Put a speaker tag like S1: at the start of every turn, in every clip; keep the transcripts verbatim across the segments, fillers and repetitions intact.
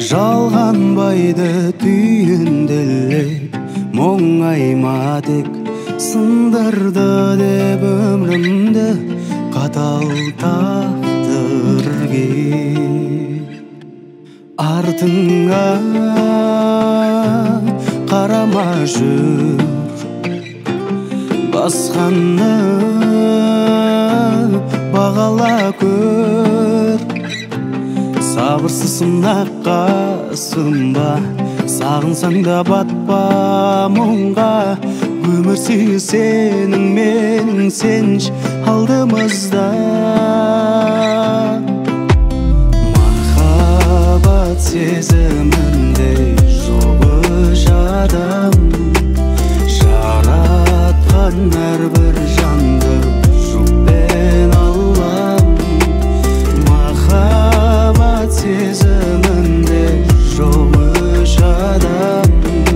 S1: жалғанбайды түйінделеп мұңайма тек сындырды деп өмірімді қатал тағдырге. Артыңа қарама жүр, басқаны бағала көр. Сабырсыз сынаққа сынба, сағынсаң да батпа мұңға. Өмір сүю сенің менің сенш алдымызда. Махаббат сезімінде жоқ үш адам, жаратқан әрбір жанды жұппен Аллам. Махаббат сезімінде жоқ үш адам,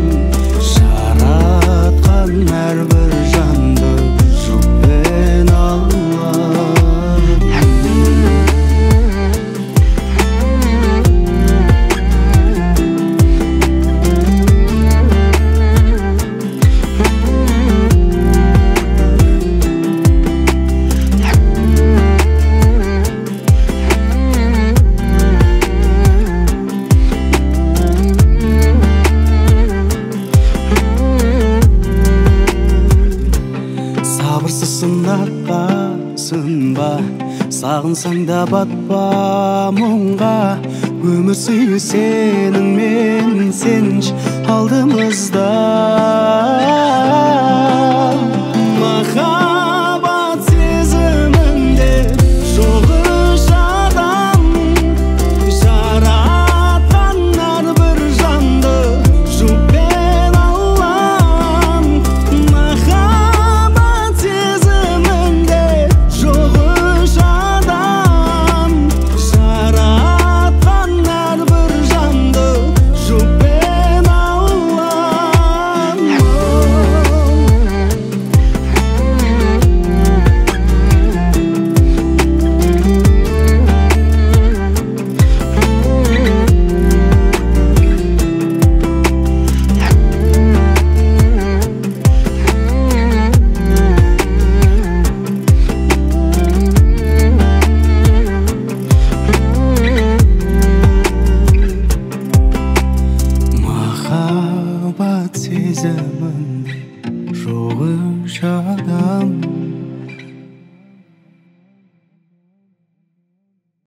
S1: әрбір жанды жұппен Аллам. Сабырсыз сынаққа сынба, сағынсаң да батпа мұңға. Өмір сүю сенің мен сенш алдымызда. Махаббат сезімінде жоқ үш адам, жаратқан әрбір жанды жұппен Аллам. Махаббат сезімінде жоқ үш адам, жаратқан әрбір жанды жұппен Аллам. Махаббат сезімінде жоқ үш адам,